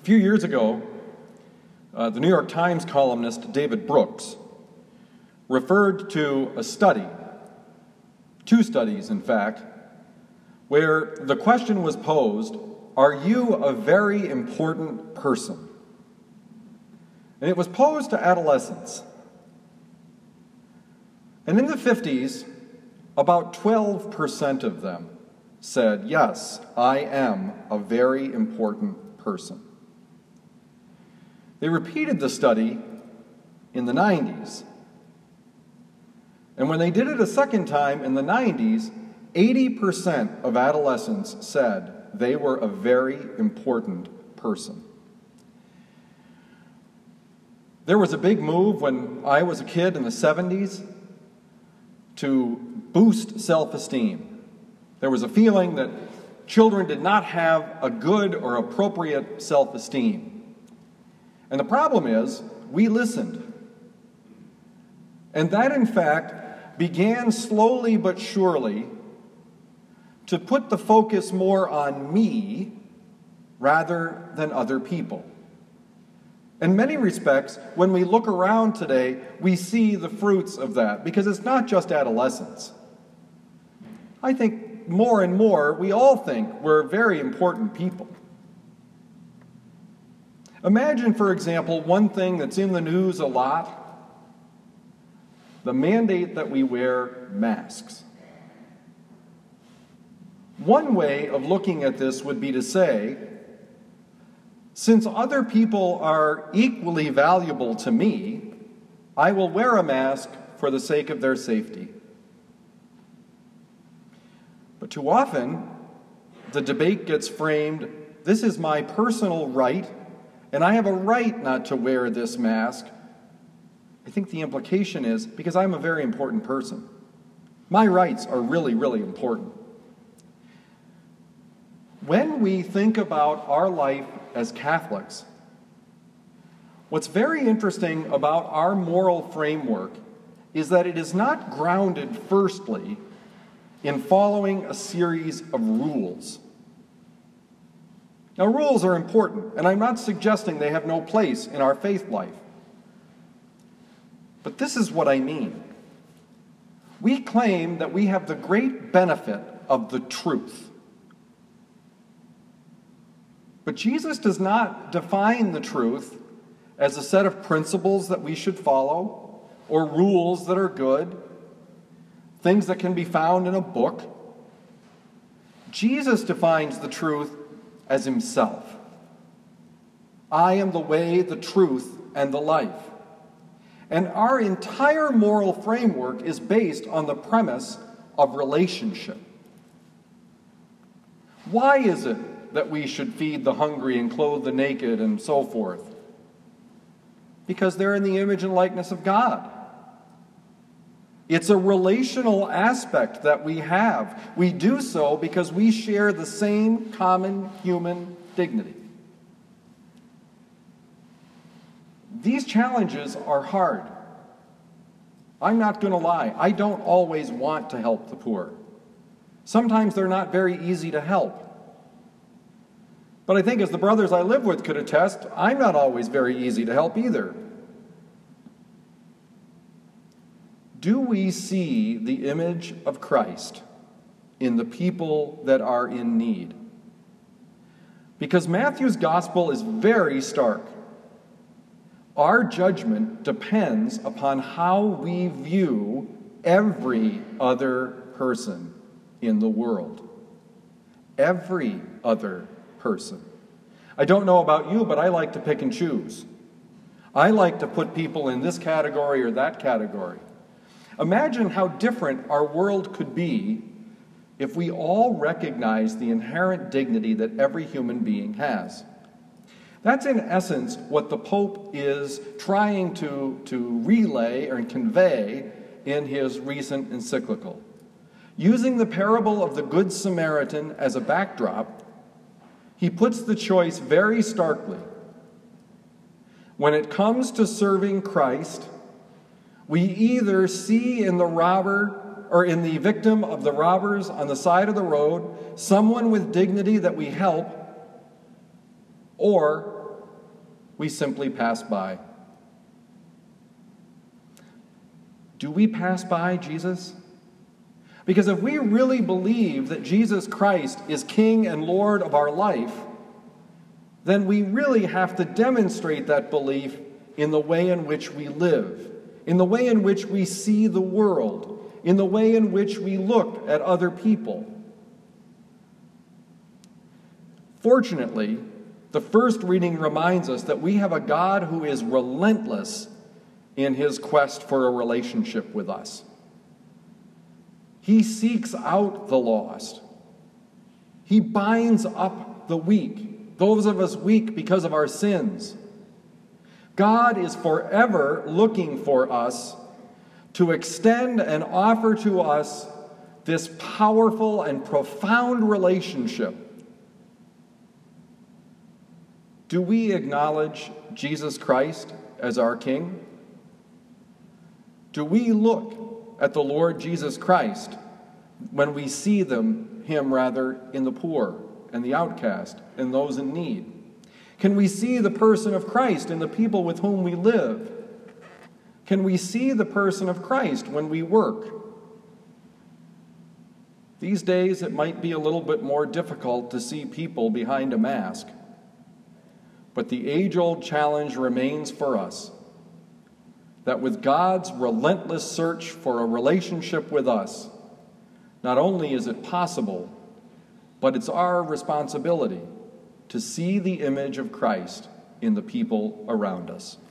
A few years ago, the New York Times columnist David Brooks referred to a study, two studies in fact, where the question was posed, are you a very important person? And it was posed to adolescents. And in the 50s, about 12% of them said, yes, I am a very important person. They repeated the study in the 90s. And when they did it a second time in the 90s, 80% of adolescents said they were a very important person. There was a big move when I was a kid in the 70s to boost self-esteem. There was a feeling that children did not have a good or appropriate self-esteem. And the problem is, we listened. And that, in fact, began slowly but surely to put the focus more on me rather than other people. In many respects, when we look around today, we see the fruits of that, because it's not just adolescents. I think more and more, we all think we're very important people. Imagine, for example, one thing that's in the news a lot: the mandate that we wear masks. One way of looking at this would be to say, since other people are equally valuable to me, I will wear a mask for the sake of their safety. But too often, the debate gets framed, this is my personal right, and I have a right not to wear this mask. I think the implication is, because I'm a very important person. My rights are really, really important. When we think about our life as Catholics, what's very interesting about our moral framework is that it is not grounded, firstly, in following a series of rules. Now, rules are important, and I'm not suggesting they have no place in our faith life. But this is what I mean. We claim that we have the great benefit of the truth. But Jesus does not define the truth as a set of principles that we should follow, or rules that are good, things that can be found in a book. Jesus defines the truth as himself. I am the way, the truth, and the life. And our entire moral framework is based on the premise of relationship. Why is it that we should feed the hungry and clothe the naked and so forth? Because they're in the image and likeness of God. It's a relational aspect that we have. We do so because we share the same common human dignity. These challenges are hard. I'm not going to lie. I don't always want to help the poor. Sometimes they're not very easy to help. But I think, as the brothers I live with could attest, I'm not always very easy to help either. Do we see the image of Christ in the people that are in need? Because Matthew's gospel is very stark. Our judgment depends upon how we view every other person in the world. Every other person. I don't know about you, but I like to pick and choose. I like to put people in this category or that category. Imagine how different our world could be if we all recognized the inherent dignity that every human being has. That's in essence what the Pope is trying to relay or convey in his recent encyclical. Using the parable of the Good Samaritan as a backdrop, he puts the choice very starkly. When it comes to serving Christ, we either see in the robber or in the victim of the robbers on the side of the road someone with dignity that we help, or we simply pass by. Do we pass by Jesus? Because if we really believe that Jesus Christ is King and Lord of our life, then we really have to demonstrate that belief in the way in which we live, in the way in which we see the world, in the way in which we look at other people. Fortunately, the first reading reminds us that we have a God who is relentless in his quest for a relationship with us. He seeks out the lost. He binds up the weak, those of us weak because of our sins. God is forever looking for us to extend and offer to us this powerful and profound relationship. Do we acknowledge Jesus Christ as our King? Do we look at the Lord Jesus Christ when we see him in the poor and the outcast and those in need? Can we see the person of Christ in the people with whom we live? Can we see the person of Christ when we work? These days, it might be a little bit more difficult to see people behind a mask, but the age-old challenge remains for us, that with God's relentless search for a relationship with us, not only is it possible, but it's our responsibility to see the image of Christ in the people around us.